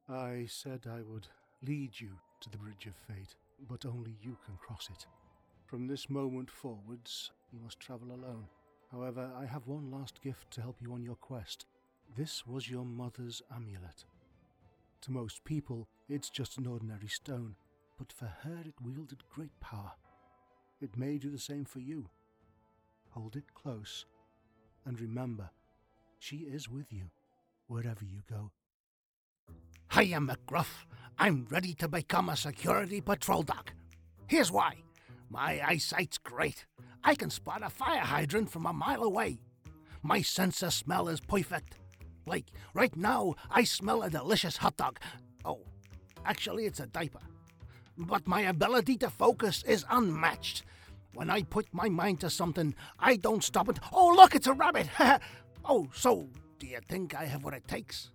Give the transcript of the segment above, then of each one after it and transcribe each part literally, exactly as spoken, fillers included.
I said I would lead you to the Bridge of Fate, but only you can cross it. From this moment forwards, you must travel alone. However, I have one last gift to help you on your quest. This was your mother's amulet. To most people, it's just an ordinary stone, but for her it wielded great power. It may do the same for you. Hold it close, and remember, she is with you, wherever you go. Hiya, McGruff. I'm ready to become a security patrol dog. Here's why. My eyesight's great. I can spot a fire hydrant from a mile away. My sense of smell is perfect. Like, right now, I smell a delicious hot dog. Oh, actually, it's a diaper. But my ability to focus is unmatched. When I put my mind to something, I don't stop it. Oh, look, it's a rabbit. Oh, so do you think I have what it takes?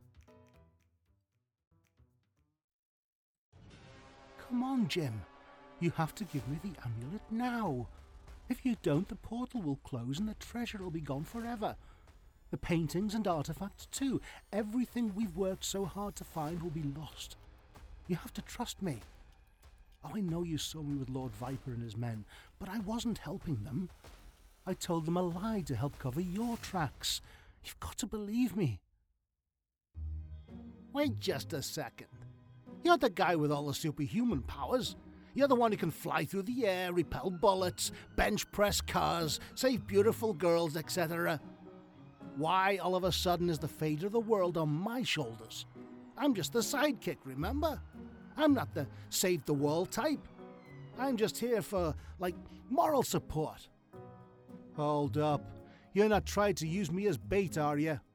Come on, Jim. You have to give me the amulet now. If you don't, the portal will close and the treasure will be gone forever. The paintings and artifacts too. Everything we've worked so hard to find will be lost. You have to trust me. Oh, I know you saw me with Lord Viper and his men, but I wasn't helping them. I told them a lie to help cover your tracks. You've got to believe me. Wait just a second. You're the guy with all the superhuman powers. You're the one who can fly through the air, repel bullets, bench press cars, save beautiful girls, et cetera. Why all of a sudden is the fate of the world on my shoulders? I'm just the sidekick, remember? I'm not the save the world type. I'm just here for, like, moral support. Hold up. You're not trying to use me as bait, are you?